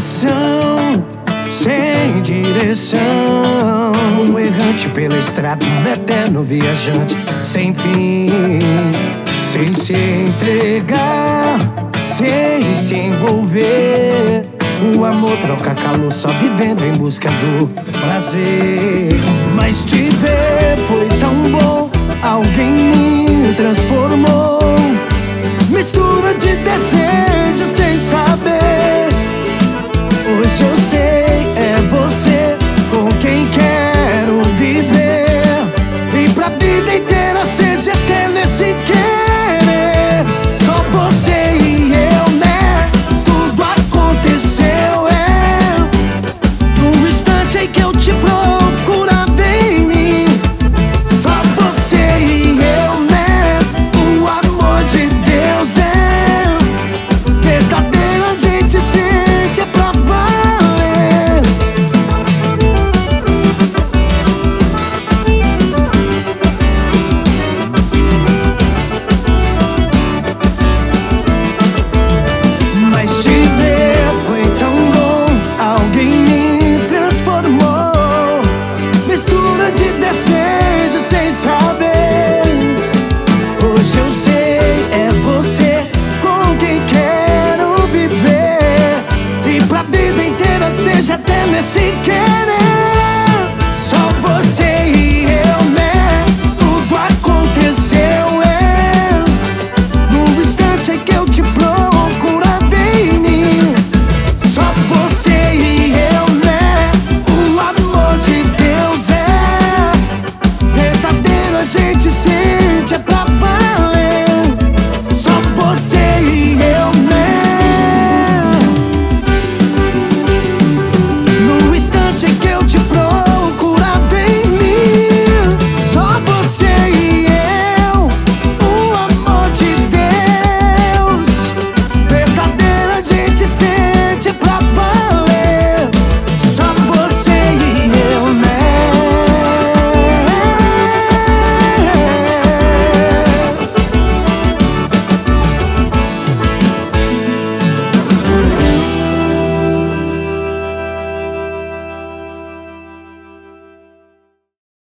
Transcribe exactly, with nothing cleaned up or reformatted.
coração sem direção, errante pela estrada, um eterno viajante sem fim, sem se entregar, sem se envolver. O amor troca calor, só vivendo em busca do prazer. Mas te ver foi tão bom, alguém me transformou. Mistura de desejo sem saber. Hoje eu sei, é você com quem quero viver. E pra vida inteira seja eterno esse querer. Só você e eu, né? Tudo aconteceu, é no instante em que eu te procurava em mim. Só você e eu, né? O amor de Deus é verdadeiro, a gente sente, é pra valer. Mas te ver foi tão bom, alguém me transformou. Mistura de desejo sem saber. Hoje eu sei, é você com quem quero viver. E pra vida inteira seja eterno esse querer.